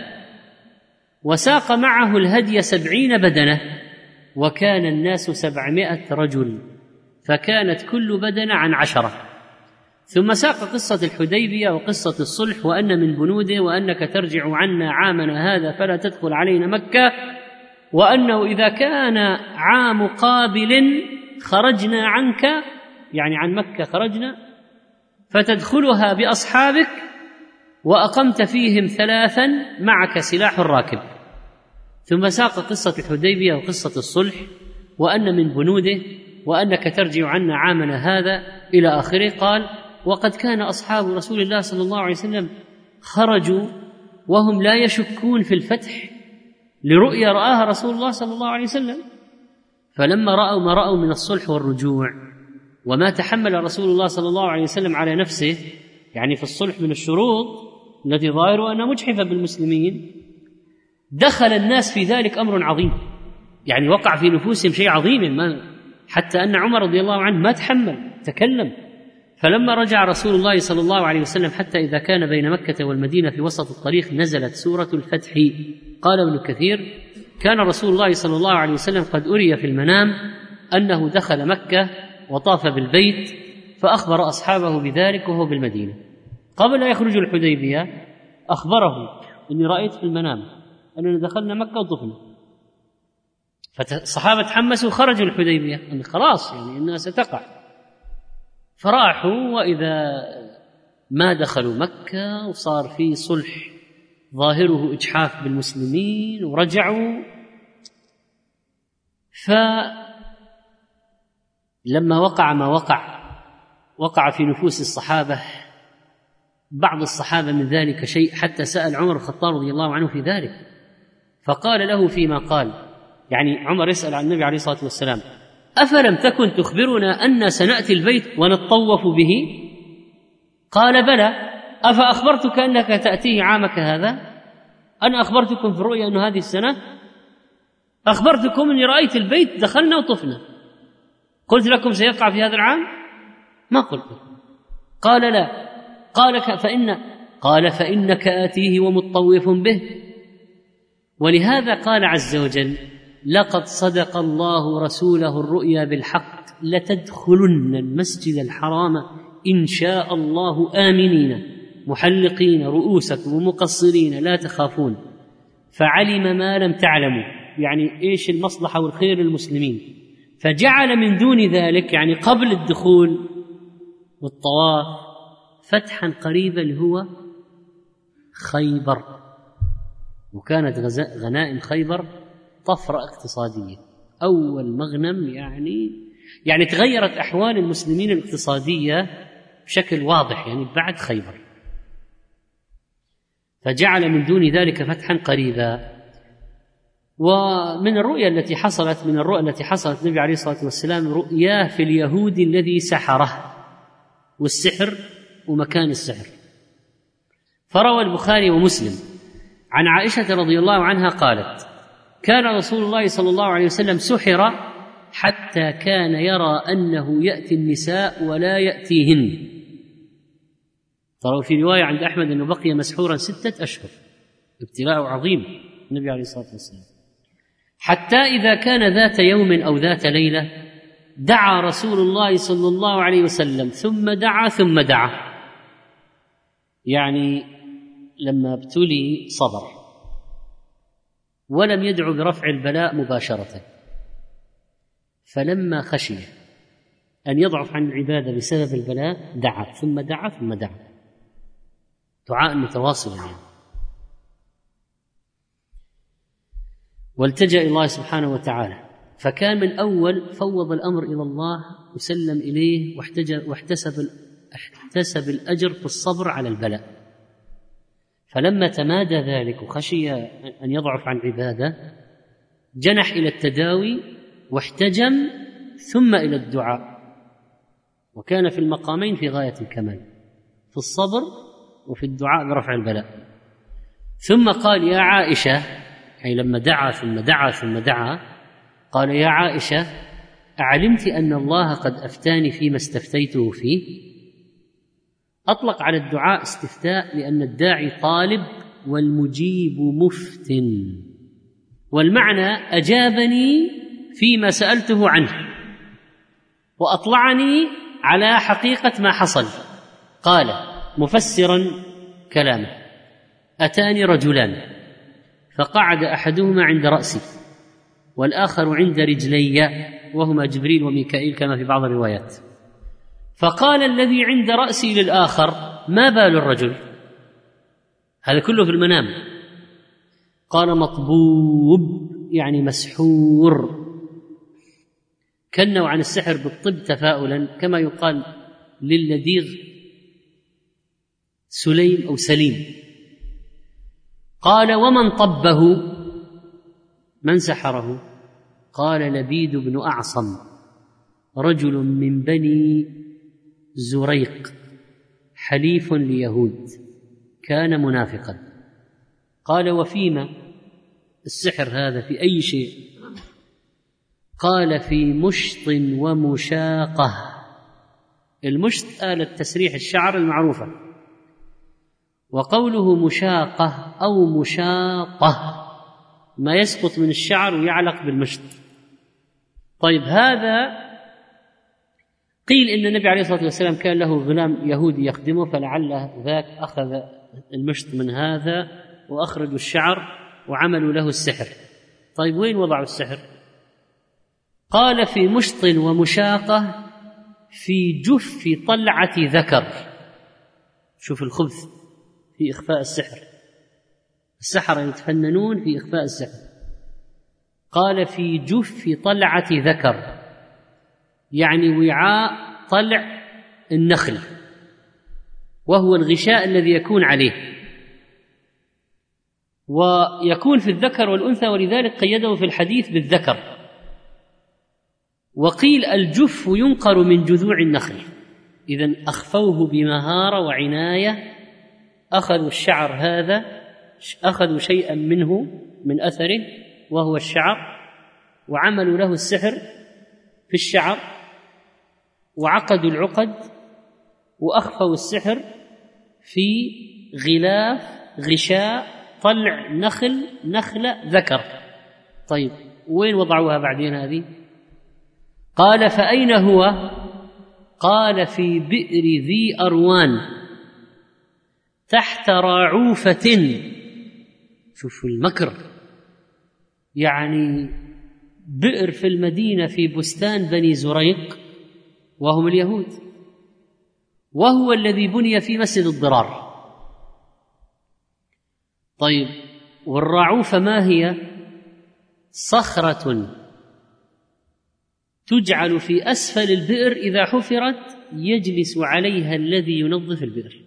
وساق معه الهدي 70 بدنة، وكان الناس 700 رجل، فكانت كل بدنة عن 10. ثم ساق قصة الحديبية وقصة الصلح، وأن من بنوده وأنك ترجع عنا عامنا هذا فلا تدخل علينا مكة، وأنه إذا كان عام قابل خرجنا عنك، يعني عن مكة خرجنا، فتدخلها بأصحابك وأقمت فيهم 3 معك سلاح الراكب. ثم ساق قصة الحديبية وقصة الصلح، وأن من بنوده وأنك ترجع عنا عامنا هذا إلى آخره. قال: وقد كان أصحاب رسول الله صلى الله عليه وسلم خرجوا وهم لا يشكون في الفتح لرؤيا رآها رسول الله صلى الله عليه وسلم، فلما رأوا ما رأوا من الصلح والرجوع وما تحمل رسول الله صلى الله عليه وسلم على نفسه، يعني في الصلح من الشروط التي ظاهره أنها مجحفة بالمسلمين، دخل الناس في ذلك أمر عظيم، يعني وقع في نفوسهم شيء عظيم، حتى أن عمر رضي الله عنه ما تحمل، تكلم. فلما رجع رسول الله صلى الله عليه وسلم حتى إذا كان بين مكة والمدينة في وسط الطريق نزلت سورة الفتح. قال ابن كثير: كان رسول الله صلى الله عليه وسلم قد أري في المنام أنه دخل مكة وطاف بالبيت، فأخبر أصحابه بذلك وهو بالمدينة. قبل أن يخرج الحديبية أخبره: إني رأيت في المنام أننا دخلنا مكة وطفنا. فالصحابة تحمسوا خرجوا الحديبية، يعني خلاص يعني إنها ستقع. فراحوا، وإذا ما دخلوا مكة وصار في صلح ظاهره إجحاف بالمسلمين ورجعوا. فلما وقع ما وقع في نفوس الصحابة، بعض الصحابة من ذلك شيء، حتى سأل عمر الخطاب رضي الله عنه في ذلك، فقال له فيما قال، يعني عمر يسأل عن النبي عليه الصلاة والسلام: أفلم تكن تخبرنا أن سنأتي البيت ونطوف به؟ قال: بلى، أفأخبرتك أنك تأتيه عامك هذا؟ أنا أخبرتكم في الرؤيا أن هذه السنة، أخبرتكم أني رأيت البيت دخلنا وطفنا، قلت لكم سيقع في هذا العام؟ ما قلت. قال: لا. قال: فإنك آتيه ومطوف به. ولهذا قال عز وجل: لقد صدق الله رسوله الرؤيا بالحق لتدخلن المسجد الحرام إن شاء الله آمنين محلقين رؤوسكم ومقصرين لا تخافون فعلم ما لم تعلموا، يعني إيش المصلحة والخير للمسلمين، فجعل من دون ذلك، يعني قبل الدخول والطواف، فتحا قريبا اللي هو خيبر، وكانت غنائم خيبر طفرة اقتصادية، أول مغنم، يعني تغيرت أحوال المسلمين الاقتصادية بشكل واضح يعني بعد خيبر، فجعل من دون ذلك فتحا قريبا. ومن الرؤيا التي حصلت النبي عليه الصلاة والسلام رؤياه في اليهود الذي سحره والسحر ومكان السحر. فروى البخاري ومسلم عن عائشة رضي الله عنها قالت: كان رسول الله صلى الله عليه وسلم سحر حتى كان يرى أنه يأتي النساء ولا يأتيهن. ترى في رواية عند أحمد أنه بقي مسحورا 6 أشهر، ابتلاء عظيم النبي عليه الصلاة والسلام، حتى إذا كان ذات يوم أو ذات ليلة دعا رسول الله صلى الله عليه وسلم ثم دعا، يعني لما ابتلي صبر ولم يدعو برفع البلاء مباشرة، فلما خشي أن يضعف عن العبادة بسبب البلاء دعا ثم دعا، دعاء متواصلا يعني. والتجأ إلى الله سبحانه وتعالى، فكان من أول فوض الأمر إلى الله وسلم إليه واحتسب الأجر في الصبر على البلاء. فلما تمادى ذلك وخشي أن يضعف عن عبادة جنح إلى التداوي واحتجم ثم إلى الدعاء، وكان في المقامين في غاية الكمال، في الصبر وفي الدعاء برفع البلاء. ثم قال: يا عائشة، أي لما دعا ثم دعا قال: يا عائشة، أعلمت أن الله قد أفتاني فيما استفتيته فيه؟ أطلق على الدعاء استفتاء لأن الداعي طالب والمجيب مفت، والمعنى أجابني فيما سألته عنه وأطلعني على حقيقة ما حصل. قال مفسرا كلامه: أتاني رجلان فقعد أحدهما عند رأسي والآخر عند رجلي، وهما جبريل وميكائيل كما في بعض الروايات. فقال الذي عند رأسي للآخر: ما بال الرجل؟ هذا كله في المنام. قال: مطبوب، يعني مسحور. كنوا عن السحر بالطب تفاؤلا، كما يقال للذيغ سليم أو سليم. قال: ومن طبه؟ من سحره؟ قال: لبيد بن أعصم، رجل من بني زريق، حليف ليهود، كان منافقا. قال: وفيما السحر هذا؟ في أي شيء؟ قال: في مشط ومشاقة. المشط آلة تسريح الشعر المعروفة، وقوله مشاقة أو مشاطة ما يسقط من الشعر ويعلق بالمشط. طيب، هذا قيل إن النبي عليه الصلاة والسلام كان له غلام يهودي يخدمه، فلعل ذاك أخذ المشط من هذا وأخرجوا الشعر وعملوا له السحر. طيب، وين وضعوا السحر؟ قال: في مشط ومشاقة في جف طلعة ذكر. شوف الخبث في إخفاء السحر، السحرة يتفننون في إخفاء السحر. قال: في جف طلعة ذكر، يعني وعاء طلع النخل، وهو الغشاء الذي يكون عليه، ويكون في الذكر والأنثى، ولذلك قيده في الحديث بالذكر. وقيل الجف ينقر من جذوع النخل. إذن أخفوه بمهارة وعناية، أخذوا الشعر هذا، أخذوا شيئا منه من أثره وهو الشعر، وعملوا له السحر في الشعر، وعقدوا العقد وأخفوا السحر في غلاف غشاء طلع نخلة ذكر. طيب، وين وضعوها بعدين هذه؟ قال: فأين هو؟ قال: في بئر ذي أروان تحت راعوفة. شوفوا المكر، يعني بئر في المدينة في بستان بني زريق وهم اليهود، وهو الذي بني في مسجد الضرار. طيب، والرعوف ما هي؟ صخرة تجعل في أسفل البئر إذا حفرت يجلس عليها الذي ينظف البئر.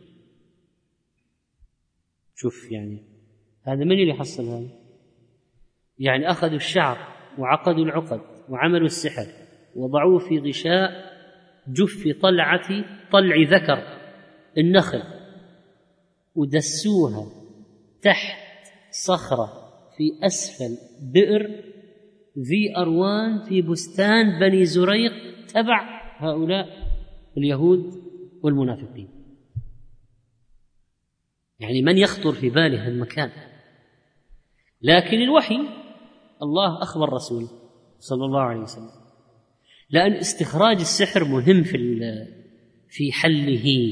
شوف يعني هذا من اللي حصل هذا؟ يعني أخذوا الشعر وعقدوا العقد وعملوا السحر وضعوه في غشاء جف طلع ذكر النخل ودسوها تحت صخرة في أسفل بئر ذي أروان في بستان بني زريق تبع هؤلاء اليهود والمنافقين. يعني من يخطر في باله المكان؟ لكن الوحي الله أخبر رسوله صلى الله عليه وسلم، لأن استخراج السحر مهم في حله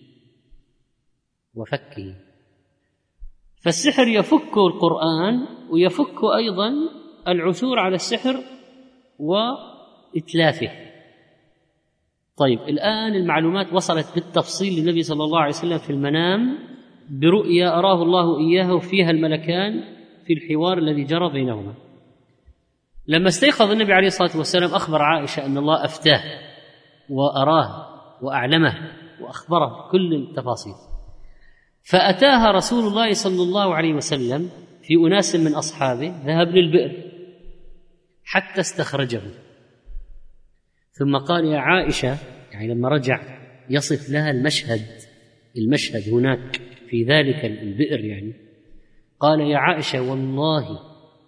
وفكه. فالسحر يفك القرآن ويفك أيضا العثور على السحر وإتلافه. طيب، الآن المعلومات وصلت بالتفصيل للنبي صلى الله عليه وسلم في المنام برؤيا أراه الله إياها وفيها الملكان في الحوار الذي جرى بينهما. لما استيقظ النبي عليه الصلاة والسلام أخبر عائشة أن الله أفتاه وأراه وأعلمه وأخبره كل التفاصيل. فأتاها رسول الله صلى الله عليه وسلم في أناس من أصحابه، ذهب للبئر حتى استخرجه، ثم قال يا عائشة، يعني لما رجع يصف لها المشهد هناك في ذلك البئر، يعني قال يا عائشة والله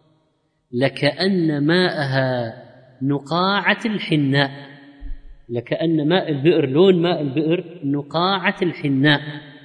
لكأن ماءها نقاعة الحناء، لكأن ماء البئر لون ماء البئر نقاعة الحناء،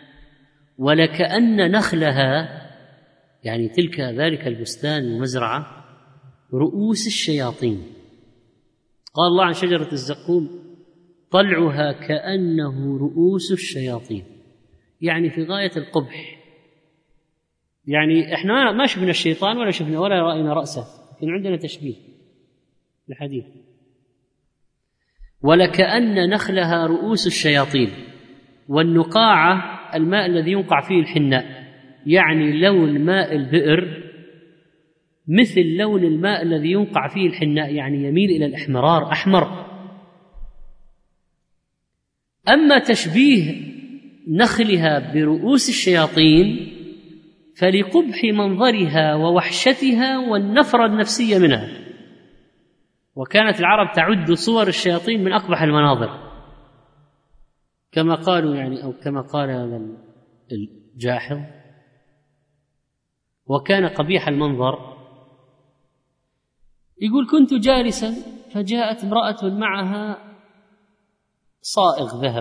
ولكأن نخلها، يعني تلك ذلك البستان المزرعة، رؤوس الشياطين. قال الله عن شجرة الزقوم طلعها كأنه رؤوس الشياطين، يعني في غاية القبح. يعني احنا ما شفنا الشيطان ولا رأينا رأسه، لكن عندنا تشبيه الحديث. ولكأن نخلها رؤوس الشياطين، والنقاعة الماء الذي ينقع فيه الحناء، يعني لون ماء البئر مثل لون الماء الذي ينقع فيه الحناء، يعني يميل إلى الإحمرار، أحمر. أما تشبيه نخلها برؤوس الشياطين فلقبح منظرها ووحشتها والنفرة النفسية منها. وكانت العرب تعد صور الشياطين من أقبح المناظر، كما قالوا يعني، أو كما قال هذا الجاحظ، وكان قبيح المنظر. يقول كنت جالسا فجاءت امرأة معها صائغ ذهب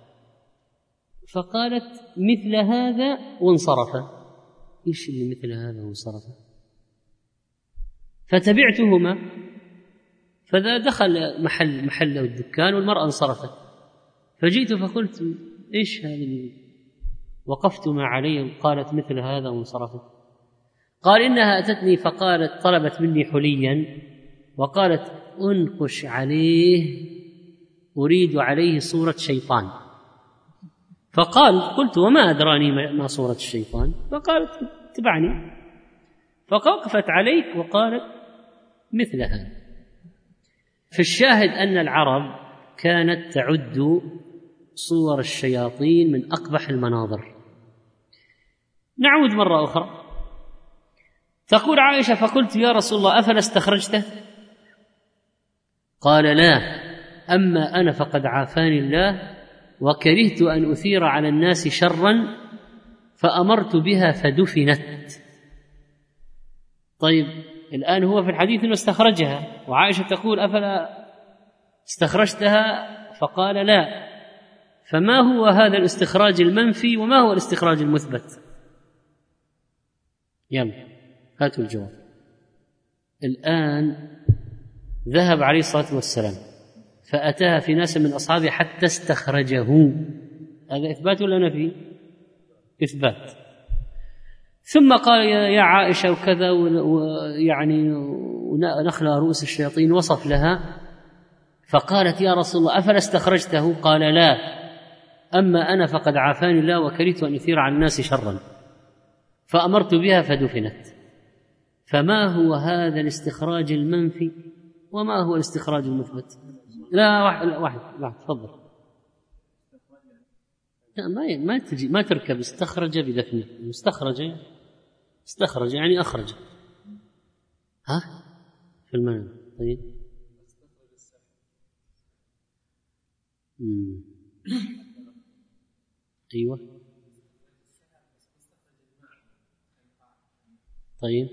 فقالت مثل هذا وانصرفت. ايش اللي مثل هذا وانصرفت؟ فتبعتهما، فذا دخل محل الدكان والمرأة انصرفت، فجئت فقلت ايش هذا؟ وقفت ما علي وقالت مثل هذا وانصرفت. قال إنها أتتني فقالت طلبت مني حليا وقالت أنقش عليه، أريد عليه صورة شيطان. قلت وما أدراني ما صورة الشيطان؟ فقالت اتبعني، فوقفت عليك وقالت مثل هذا. في الشاهد أن العرب كانت تعد صور الشياطين من أقبح المناظر. نعود مرة أخرى. تقول عائشة فقلت يا رسول الله أفلا استخرجته؟ قال لا، أما أنا فقد عافاني الله وكرهت أن أثير على الناس شرا فأمرت بها فدفنت. طيب، الآن هو في الحديث أنه استخرجها، وعائشة تقول أفلا استخرجتها؟ فقال لا. فما هو هذا الاستخراج المنفي وما هو الاستخراج المثبت؟ يلا هاتوا الجواب. الآن ذهب عليه الصلاة والسلام فأتاها في ناس من أصحابه حتى استخرجه. هذا إثبات ولا نفي؟ إثبات. ثم قال يا عائشة وكذا، ويعني نخلى رؤوس الشياطين، وصف لها. فقالت يا رسول الله أفلا استخرجته؟ قال لا، أما أنا فقد عافاني الله وكرهت أن يثير على الناس شرا فأمرت بها فدفنت. فما هو هذا الاستخراج المنفي وما هو الاستخراج المثبت؟ لا واحد تفضل. لا ما تركب استخرج بدفنه. استخرج يعني أخرج في المعنى. طيب أيوة طيب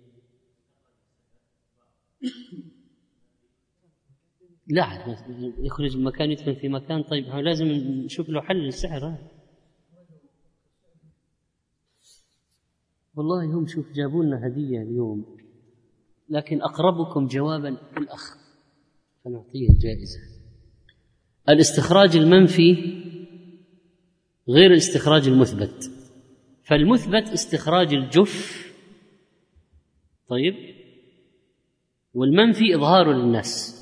لا يخرج من مكان يدفن في مكان. طيب لازم نشوف له حل للسحر. والله هم شوف جابوا لنا هدية اليوم، لكن أقربكم جوابا الأخ فنعطيه الجائزة. الاستخراج المنفي غير الاستخراج المثبت. فالمثبت استخراج الجف، طيب، والمنفي إظهاره للناس.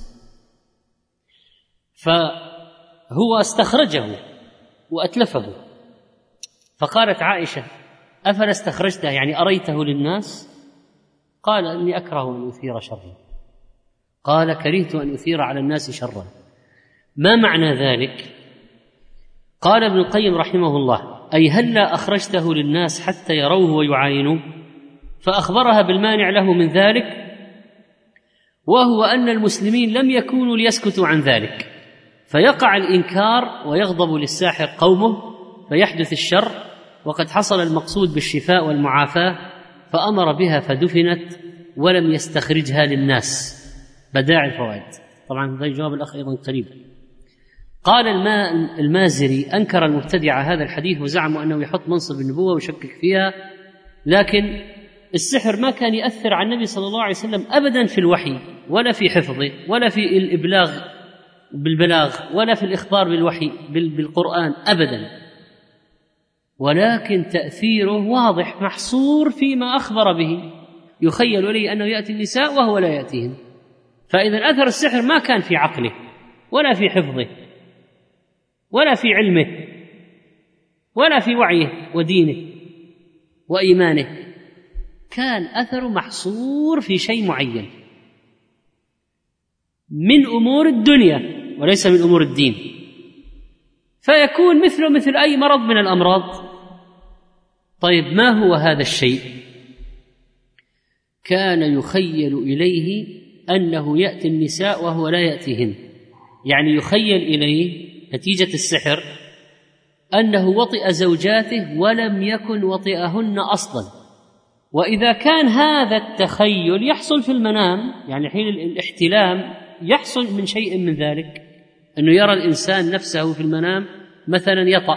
فهو استخرجه وأتلفه. فقالت عائشة: أفلا استخرجته يعني أريته للناس؟ قال: إني أكره أن أثير شرا. قال: كرهت أن أثير على الناس شرا. ما معنى ذلك؟ قال ابن القيم رحمه الله: أي هلا أخرجته للناس حتى يروه ويعاينوه؟ فأخبرها بالمانع له من ذلك، وهو أن المسلمين لم يكونوا ليسكتوا عن ذلك، فيقع الإنكار ويغضب للساحر قومه فيحدث الشر، وقد حصل المقصود بالشفاء والمعافاة، فأمر بها فدفنت ولم يستخرجها للناس. بداعي الفوائد. طبعا هذا جواب الأخ أيضا قريب. قال المازري: أنكر المبتدع هذا الحديث وزعموا أنه يحط منصب النبوة ويشكك فيها، لكن السحر ما كان يأثر على النبي صلى الله عليه وسلم أبدا في الوحي ولا في حفظه ولا في الإبلاغ بالبلاغ ولا في الإخبار بالوحي بالقرآن أبدا، ولكن تأثيره واضح محصور فيما أخبر به، يخيل إليه أنه يأتي النساء وهو لا يأتيهم. فإذا أثر السحر ما كان في عقله ولا في حفظه ولا في علمه ولا في وعيه ودينه وإيمانه، كان أثره محصور في شيء معين من أمور الدنيا وليس من أمور الدين، فيكون مثله مثل أي مرض من الأمراض. طيب ما هو هذا الشيء؟ كان يخيل إليه أنه يأتي النساء وهو لا يأتيهن، يعني يخيل إليه نتيجة السحر أنه وطئ زوجاته ولم يكن وطئهن أصلا. وإذا كان هذا التخيل يحصل في المنام، يعني حين الاحتلام يحصل من شيء من ذلك، أنه يرى الإنسان نفسه في المنام مثلا يطأ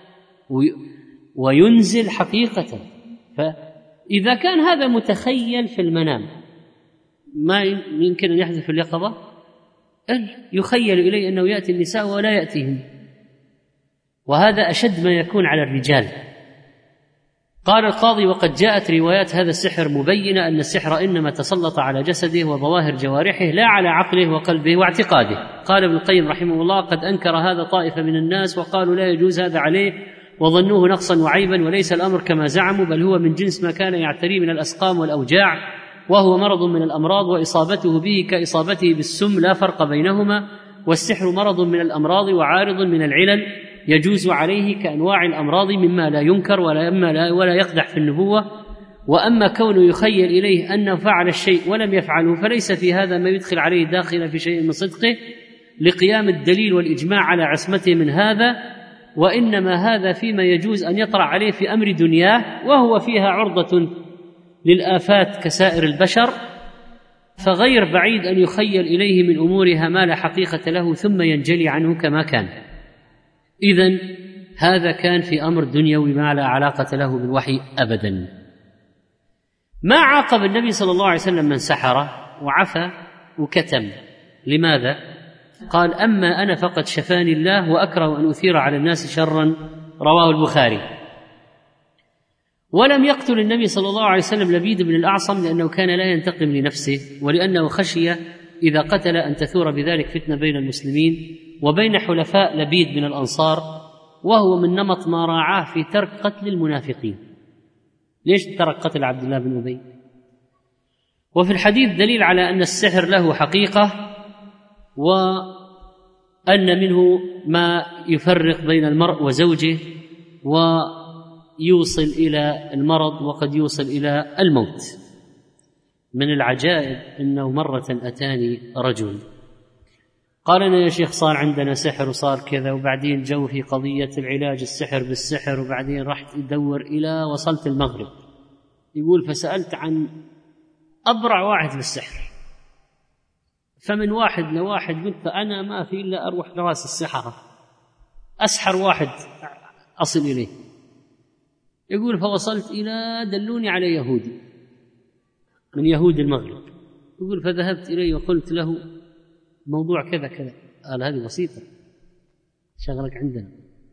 وينزل حقيقة، فإذا كان هذا متخيل في المنام ما يمكن أن يحدث في اليقظة، يخيل إليه أنه يأتي النساء ولا يأتيهم، وهذا أشد ما يكون على الرجال. قال القاضي: وقد جاءت روايات هذا السحر مبينة أن السحر إنما تسلط على جسده وظواهر جوارحه لا على عقله وقلبه واعتقاده. قال ابن القيم رحمه الله: قد أنكر هذا طائفة من الناس وقالوا لا يجوز هذا عليه، وظنوه نقصا وعيبا، وليس الأمر كما زعموا، بل هو من جنس ما كان يعتريه من الأسقام والأوجاع، وهو مرض من الأمراض، وإصابته به كإصابته بالسم لا فرق بينهما، والسحر مرض من الأمراض وعارض من العلل يجوز عليه كأنواع الأمراض مما لا ينكر ولا يقدح في النبوة. وأما كونه يخيل إليه أنه فعل الشيء ولم يفعله فليس في هذا ما يدخل عليه داخلا في شيء من صدقه لقيام الدليل والإجماع على عصمته من هذا، وإنما هذا فيما يجوز أن يطرأ عليه في أمر دنياه وهو فيها عرضة للآفات كسائر البشر، فغير بعيد أن يخيل إليه من أمورها ما لا حقيقة له ثم ينجلي عنه كما كان. إذن هذا كان في أمر دنيوي ما لا علاقة له بالوحي أبدا. ما عاقب النبي صلى الله عليه وسلم من سحر وعفى وكتم. لماذا؟ قال: أما أنا فقد شفاني الله وأكره أن أثير على الناس شرا، رواه البخاري. ولم يقتل النبي صلى الله عليه وسلم لبيد بن الأعصم لأنه كان لا ينتقم لنفسه، ولأنه خشي إذا قتل أن تثور بذلك فتنة بين المسلمين وبين حلفاء لبيد من الأنصار، وهو من نمط ما راعاه في ترك قتل المنافقين. ليش ترك قتل عبد الله بن أبي؟ وفي الحديث دليل على أن السحر له حقيقة، وأن منه ما يفرق بين المرء وزوجه ويوصل إلى المرض وقد يوصل إلى الموت. من العجائب أنه مرة أتاني رجل قال لنا: يا شيخ صار عندنا سحر وصار كذا، وبعدين جو في قضية العلاج السحر بالسحر، وبعدين رحت أدور إلى وصلت المغرب. يقول: فسألت عن أبرع واحد بالسحر، فمن واحد لواحد قلت أنا ما في إلا أروح لراس السحرة، أسحر واحد أصل إليه. يقول: فوصلت إلى دلوني على يهودي من يهود المغرب. يقول: فذهبت إليه وقلت له موضوع كذا كذا. قال: هذه بسيطة، شغلك عندنا.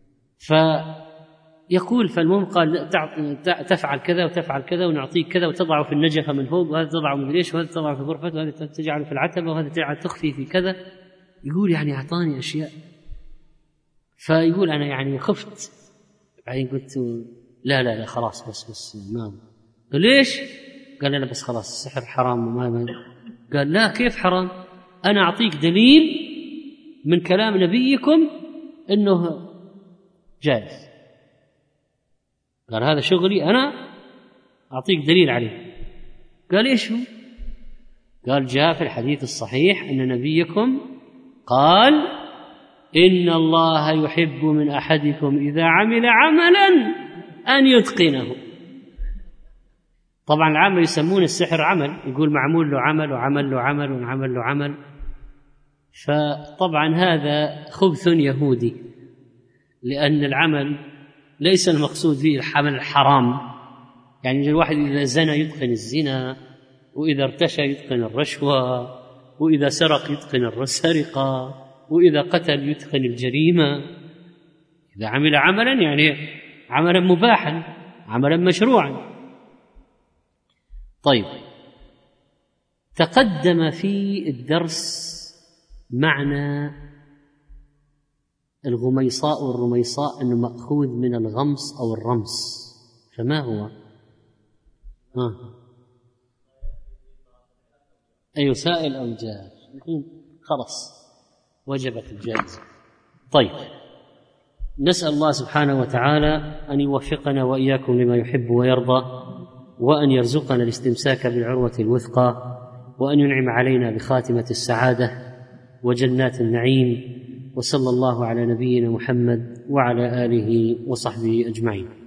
فيقول: فالمهم قال: تفعل كذا وتفعل كذا، ونعطيك كذا، وتضعه في النجفة من فوق، وهذا تضعه من ليش، وهذا تضعه في غرفة، وهذا تجعله في العتبة، وهذا تجعل تخفي في كذا. يقول: يعني أعطاني أشياء. فيقول: أنا يعني خفت. بعدين قلت: لا خلاص بس ما. قال: ليش؟ قال: لا بس خلاص السحر حرام وما. قال: لا كيف حرام؟ أنا أعطيك دليل من كلام نبيكم إنه جائز. قال: هذا شغلي أنا أعطيك دليل عليه. قال: إيش هو؟ قال: جاء في الحديث الصحيح أن نبيكم قال: إن الله يحب من أحدكم إذا عمل عملا أن يتقنه. طبعا العامة يسمون السحر عمل، يقول معمول له عمل وعمل له عمل وعمل له عمل. فطبعا هذا خبث يهودي، لأن العمل ليس المقصود فيه العمل الحرام. يعني الواحد إذا زنى يتقن الزنا، وإذا ارتشى يتقن الرشوة، وإذا سرق يتقن السرقة، وإذا قتل يتقن الجريمة. إذا عمل عملا يعني عملا مباحا، عملا مشروعا. طيب، تقدم في الدرس معنى الغميصاء والرميصاء أنه مأخوذ من الغمص أو الرمس، فما هو؟ أي سائل أو جائز؟ خلاص وجبت الجائزة. طيب، نسأل الله سبحانه وتعالى أن يوفقنا وإياكم لما يحب ويرضى، وأن يرزقنا الاستمساك بالعروة الوثقى، وأن ينعم علينا بخاتمة السعادة وجنات النعيم. وصلى الله على نبينا محمد وعلى آله وصحبه أجمعين.